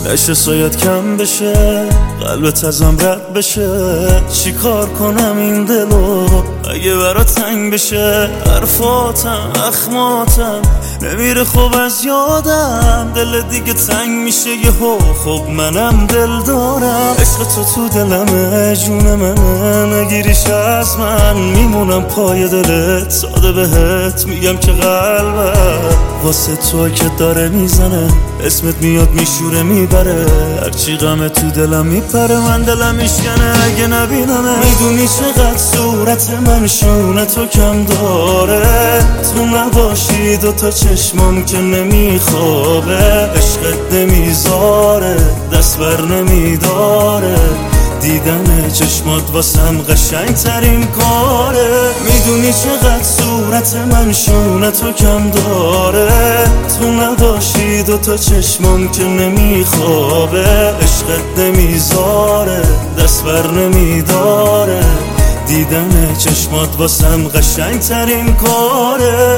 نشه سایت کم بشه، قلبت ازم رد بشه. چی کار کنم این دلو اگه برا تنگ بشه؟ حرفاتم اخماتم نمیره خوب از یادم، دل دیگه تنگ میشه یهو. خب منم دل دارم، عشق تو دلمه، جون منه، نگیریش از من میمونم پای دلت. ساده بهت میگم که قلبم واسه تو که داره میزنه، اسمت میاد میشوره میبره، هرچی غمه تو دلم میپره، من دلم میشکنه اگه نبینمه. میدونی چقدر صورت من شونه تو کم داره، تو نباشی دوتا چشمام که نمیخوابه، عشقت نمیذاره دست بر نمیداره، دیدن چشمات واسم قشنگ ترین کاره. میدونی چقدر صورت من شونه تو کم داره، تو نباشی دوتا چشمام که نمیخوابه، عشقت نمیذاره دست بر نمیداره، دیدن چشمات واسم قشنگ ترین کاره.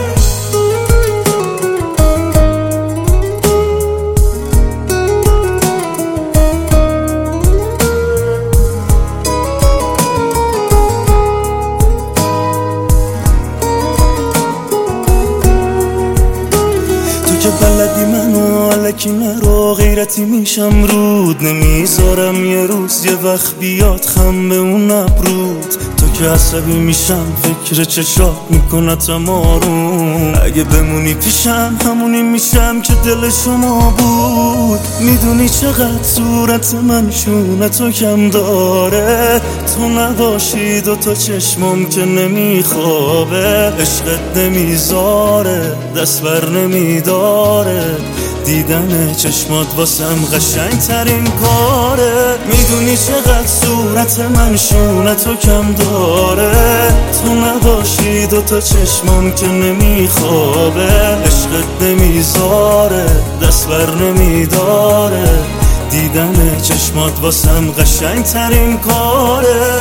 که بلدی منو علکی نرو، غیرتی میشم رود نمیذارم یه روز یه وقت بیاد خم به اون ابرود. تو که عصبی میشم فکر چشات میکنتم آروم، اگه بمونی پیشم همونی میشم که دل شما بود. میدونی چقدر صورت من شونه تو کم داره، تو نباشی دوتا چشمام که نمیخوابه، عشقت نمیذاره دست بر نمیداره، دیدن چشمات واسم قشنگ ترین کاره. میدونی چقدر صورت من شونه تو کم داره، تو نباشی دوتا چشمام که نمیخوابه، عشقت نمیذاره دست بر نمیداره، دیدن چشمات واسم قشنگ ترین کاره.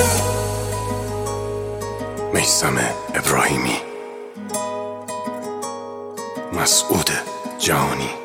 میثم ابراهیمی، مسعود جهانی.